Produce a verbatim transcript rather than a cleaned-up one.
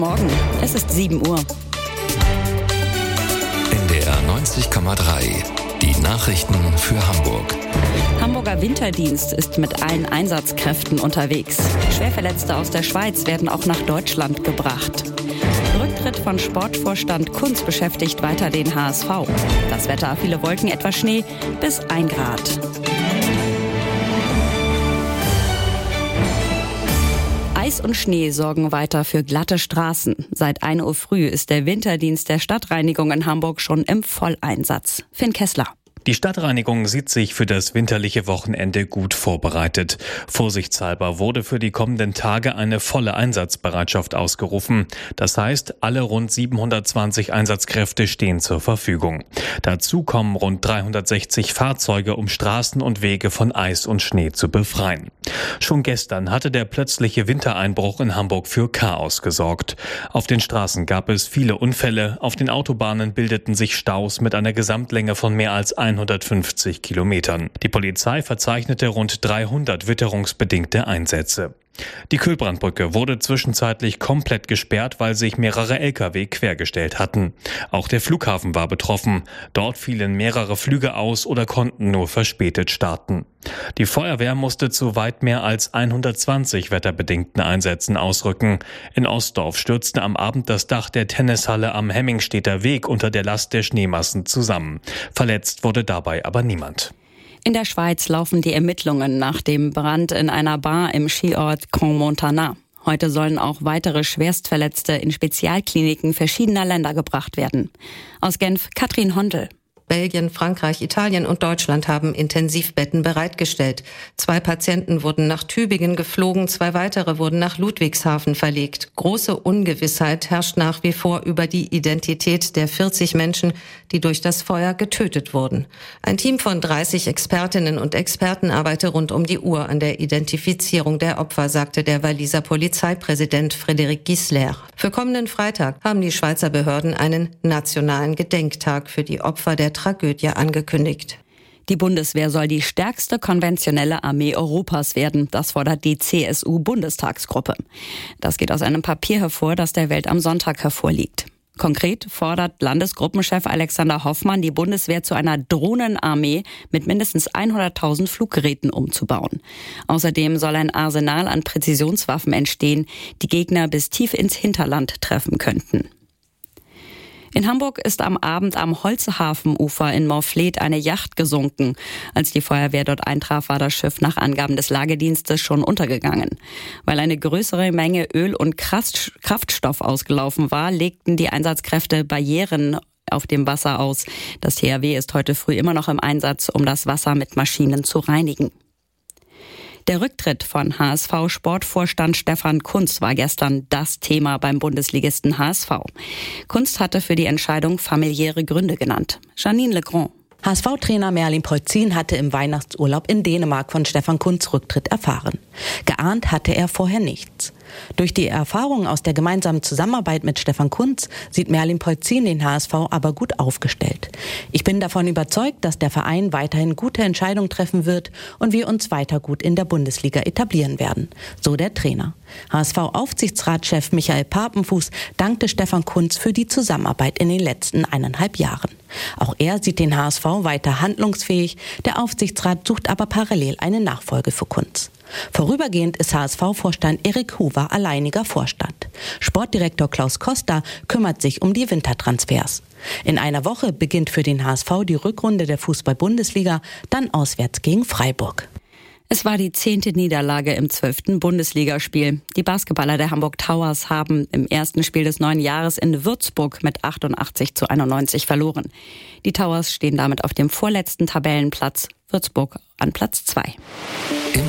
Morgen, es ist sieben Uhr. N D R neunzig Komma drei, die Nachrichten für Hamburg. Hamburger Winterdienst ist mit allen Einsatzkräften unterwegs. Schwerverletzte aus der Schweiz werden auch nach Deutschland gebracht. Rücktritt von Sportvorstand Kunz beschäftigt weiter den H S V. Das Wetter, viele Wolken, etwas Schnee, bis ein Grad. Eis und Schnee sorgen weiter für glatte Straßen. Seit ein Uhr früh ist der Winterdienst der Stadtreinigung in Hamburg schon im Volleinsatz. Finn Kessler. Die Stadtreinigung sieht sich für das winterliche Wochenende gut vorbereitet. Vorsichtshalber wurde für die kommenden Tage eine volle Einsatzbereitschaft ausgerufen. Das heißt, alle rund siebenhundertzwanzig Einsatzkräfte stehen zur Verfügung. Dazu kommen rund dreihundertsechzig Fahrzeuge, um Straßen und Wege von Eis und Schnee zu befreien. Schon gestern hatte der plötzliche Wintereinbruch in Hamburg für Chaos gesorgt. Auf den Straßen gab es viele Unfälle, auf den Autobahnen bildeten sich Staus mit einer Gesamtlänge von mehr als hundertfünfzig Kilometern. Die Polizei verzeichnete rund dreihundert witterungsbedingte Einsätze. Die Kühlbrandbrücke wurde zwischenzeitlich komplett gesperrt, weil sich mehrere L K W quergestellt hatten. Auch der Flughafen war betroffen. Dort fielen mehrere Flüge aus oder konnten nur verspätet starten. Die Feuerwehr musste zu weit mehr als hundertzwanzig wetterbedingten Einsätzen ausrücken. In Ostdorf stürzte am Abend das Dach der Tennishalle am Hemmingstedter Weg unter der Last der Schneemassen zusammen. Verletzt wurde dabei aber niemand. In der Schweiz laufen die Ermittlungen nach dem Brand in einer Bar im Skiort Crans-Montana. Heute sollen auch weitere Schwerstverletzte in Spezialkliniken verschiedener Länder gebracht werden. Aus Genf, Katrin Hondel. Belgien, Frankreich, Italien und Deutschland haben Intensivbetten bereitgestellt. Zwei Patienten wurden nach Tübingen geflogen, zwei weitere wurden nach Ludwigshafen verlegt. Große Ungewissheit herrscht nach wie vor über die Identität der vierzig Menschen, die durch das Feuer getötet wurden. Ein Team von dreißig Expertinnen und Experten arbeite rund um die Uhr an der Identifizierung der Opfer, sagte der Walliser Polizeipräsident Frédéric Gisler. Für kommenden Freitag haben die Schweizer Behörden einen nationalen Gedenktag für die Opfer der Tragödie angekündigt. Die Bundeswehr soll die stärkste konventionelle Armee Europas werden. Das fordert die C S U-Bundestagsgruppe. Das geht aus einem Papier hervor, das der Welt am Sonntag hervorliegt. Konkret fordert Landesgruppenchef Alexander Hoffmann, die Bundeswehr zu einer Drohnenarmee mit mindestens hunderttausend Fluggeräten umzubauen. Außerdem soll ein Arsenal an Präzisionswaffen entstehen, die Gegner bis tief ins Hinterland treffen könnten. In Hamburg ist am Abend am Holzhafenufer in Moorfleet eine Yacht gesunken. Als die Feuerwehr dort eintraf, war das Schiff nach Angaben des Lagedienstes schon untergegangen. Weil eine größere Menge Öl und Kraftstoff ausgelaufen war, legten die Einsatzkräfte Barrieren auf dem Wasser aus. Das T H W ist heute früh immer noch im Einsatz, um das Wasser mit Maschinen zu reinigen. Der Rücktritt von H S V-Sportvorstand Stefan Kunz war gestern das Thema beim Bundesligisten H S V. Kunz hatte für die Entscheidung familiäre Gründe genannt. Janine Legrand. H S V-Trainer Merlin Polzin hatte im Weihnachtsurlaub in Dänemark von Stefan Kunz Rücktritt erfahren. Geahnt hatte er vorher nichts. Durch die Erfahrungen aus der gemeinsamen Zusammenarbeit mit Stefan Kunz sieht Merlin Polzin den H S V aber gut aufgestellt. Ich bin davon überzeugt, dass der Verein weiterhin gute Entscheidungen treffen wird und wir uns weiter gut in der Bundesliga etablieren werden, so der Trainer. H S V-Aufsichtsratschef Michael Papenfuß dankte Stefan Kunz für die Zusammenarbeit in den letzten eineinhalb Jahren. Auch er sieht den H S V weiter handlungsfähig, der Aufsichtsrat sucht aber parallel eine Nachfolge für Kunz. Vorübergehend ist H S V-Vorstand Erik Huber alleiniger Vorstand. Sportdirektor Klaus Costa kümmert sich um die Wintertransfers. In einer Woche beginnt für den H S V die Rückrunde der Fußball-Bundesliga, dann auswärts gegen Freiburg. Es war die zehnte Niederlage im zwölften Bundesligaspiel. Die Basketballer der Hamburg Towers haben im ersten Spiel des neuen Jahres in Würzburg mit achtundachtzig zu einundneunzig verloren. Die Towers stehen damit auf dem vorletzten Tabellenplatz, Würzburg an Platz zwei.